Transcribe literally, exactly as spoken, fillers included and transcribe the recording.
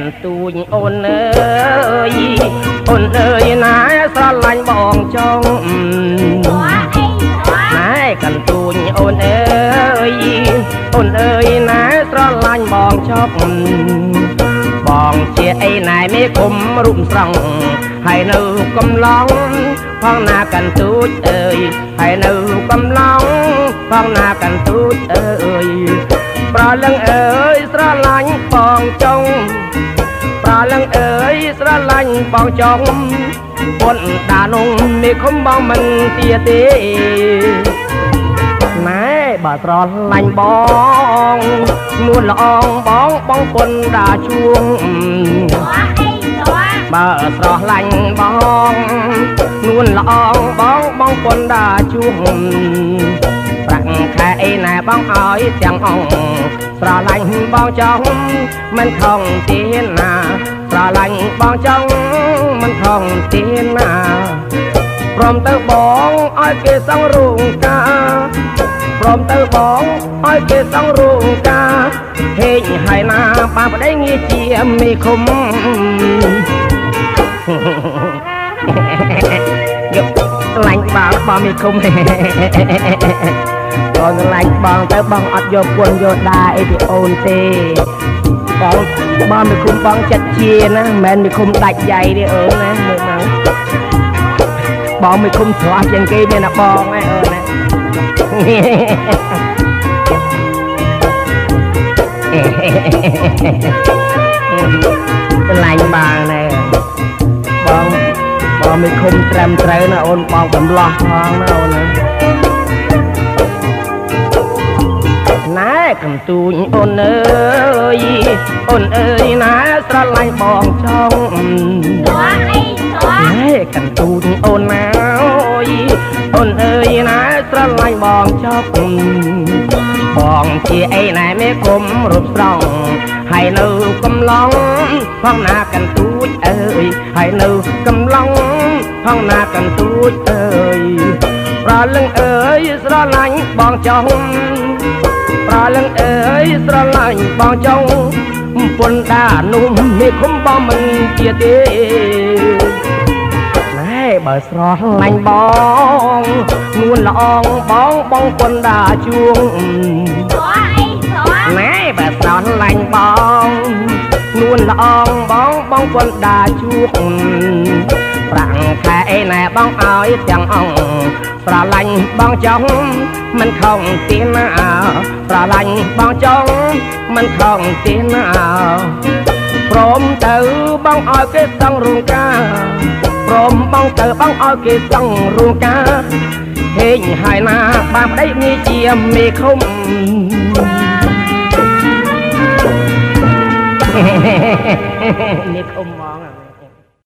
កាន់ទូចអូនអើយអូនអើយណាស្រឡាញ់បងចង់ណែកាន់ទូចអូនអើយអូនអើយណាស្រឡាញ់បងចង់បងជាអីណែមេគុំរូបស្រង់ហើយនៅកំឡុងផងណាកាន់ទូចអើយហើយនៅកំឡុងផងណាកាន់ទូចអើយប្រលឹងអើយស្រឡាញ់បងចង់ប្រលឹងអើយស្រឡាញ់បងចង់ពុនដានងមេគុំបងមិនទាទេណែបើស្រឡាញ់បងនួនល្អងបងបងពុនដាជួងបើស្រឡាញ់បងនួនល្អងបងបងពុនដាជួងប្រាក់ខែអីណែបងឲ្យទាំងអង្គស្រឡាញ់បងចង់មិនខំទៀនណាស្រឡាញ់បងចង់មិនខំទៀនណាព្រមទៅបងឲ្យគេសង់រោងការព្រមទៅបងឲ្យគេសង់រោងការហេងហើយណាបានប្តីងារជាមេឃុំយកឡាញ់បងបងមេឃុំបងឡាញ់បងទៅបងអត់យកពួនយកដាអីពីអូនទេបងបងមេឃុំបងចិត្តជាណាមិនមែនមេឃុំដាច់យ៉ៃទេអូនណាមើលមកបងមេឃុំស្រស់ជាងគេមានណាបងឯអូនណាឡាញ់បងណែបងបងមេឃុំត្រឹមត្រូវណាអូនបងកំឡោះផងណាអូនណាណែកំទូចអូនអើយអូនអើយណាស្រឡាញ់បងចង់ណែកំទូចអូនណាអូយអូនអើយណាស្រឡាញ់បងចង់បងជាអីណែមេគុំរូបស្រង់ហើយនៅកំឡុងផងណាកាន់ទូចអើយហើយនៅកំឡុងផងណាកាន់ទូចអើយប្រលឹងអើយស្រឡាញ់បងចង់ប្រលឹងអើយស្រឡាញ់បងចង់ពុនដានោះមេគុំបងមិនជាទេណែបើស្រឡាញ់បងនួនល្អងបងបងពុនដាជួងណែបើស្រឡាញ់បងនួនល្អងបងបងពុនដាជួងប្រាក់ខែអីណែបងឲ្យទាំងអង្គស្រឡាញ់បងចង់មិនខំទៀនណាស្រឡាញ់បងចង់មិនខំទៀនណាព្រមទៅបងឲ្យគេសង់រោងការព្រមបងទៅបងឲ្យគេសង់រោងការហេងហើយណាបានប្តីងារជាមេឃុំមេឃុំមក